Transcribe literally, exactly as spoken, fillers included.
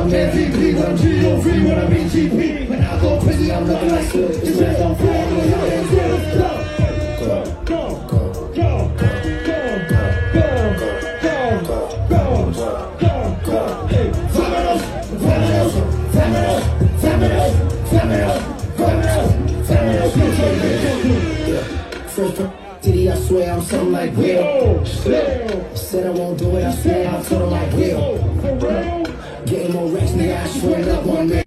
I'm M V P when I'm G O V, when I'm E G P. When I go crazy, I'm looking like Slick. It's just on fire, I'm like Slick. Go, go, go, go, go, go, go, go, go, go, go. Hey, vámonos, vámonos, vámonos, vámonos, vámonos, vámonos, vámonos. First city, I swear I'm something like Will. Said I won't do it, I swear I'm something like Will. Getting more racks, nigga, I swear up one day.